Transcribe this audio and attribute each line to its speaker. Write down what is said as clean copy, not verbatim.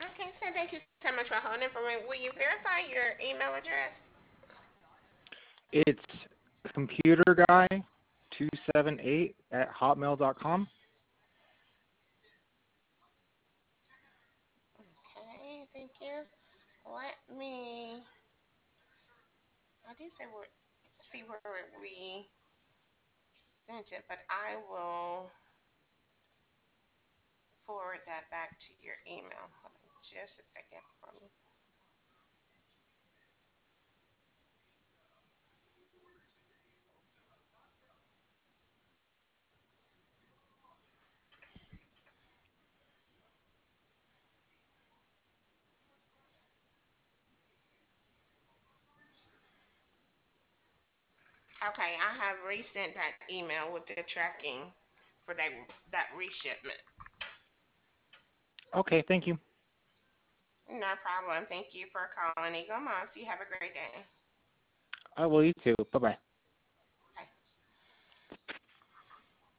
Speaker 1: Okay, so thank you so much for holding for me. Will you verify your email address?
Speaker 2: It's computerguy278 at hotmail.com.
Speaker 1: Okay, thank you. Let me. I did say what. See where we sent it, but I will forward that back to your email. Hold on just a second for me. Okay, I have resent that email with the tracking for that reshipment.
Speaker 2: Okay, thank you.
Speaker 1: No problem. Thank you for calling Eagle Moss. You have a great day.
Speaker 2: I will, you too. Bye bye.